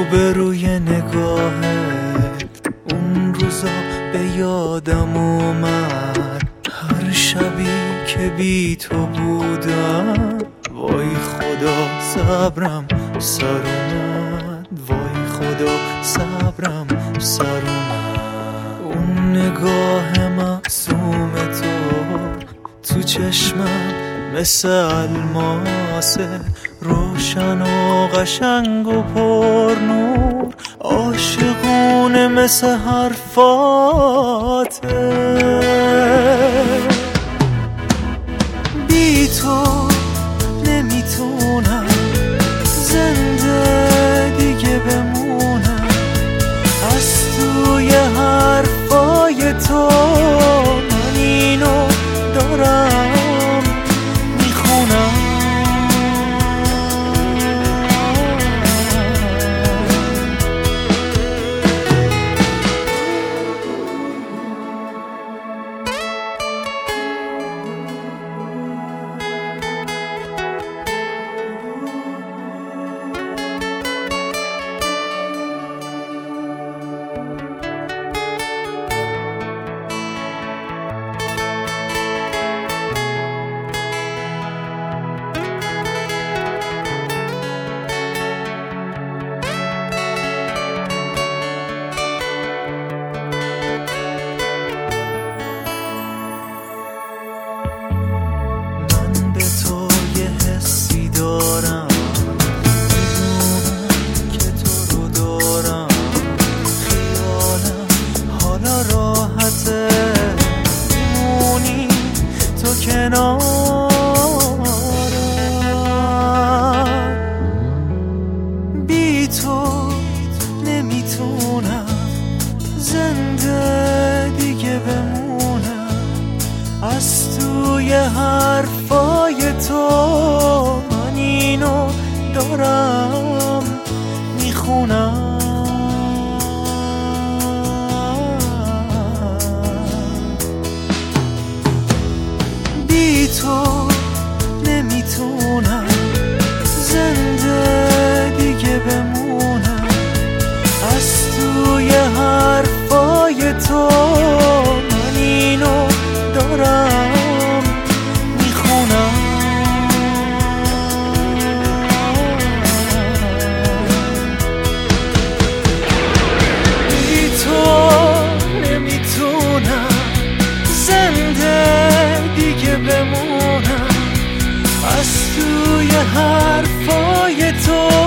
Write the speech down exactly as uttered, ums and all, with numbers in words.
روبروی نگاهت اون روزا به یادم اومد، هر شبی که بی تو بودم وای خدا صبرم سر اومد، وای خدا صبرم سر اومد. اون نگاه معصوم تو تو چشمم مثل الماسه، روشن و قشنگ و پر نور، عاشقونه مثل حرفاته. بی تو نمیتونم زنده دیگه بمونم، از توی حرفای تو من اینو دارم میخونم. میمونی تو کنارم، بی تو نمیتونم زنده دیگه بمونم، از توی حرفای تو من اینو دارم میخونم. بی تو نمیتونم زنده دیگه بمونم، از توی حرفای تو من اینو دارم میخونم. بی تو نمیتونم زنده دیگه بمونم، از توی حرفای تو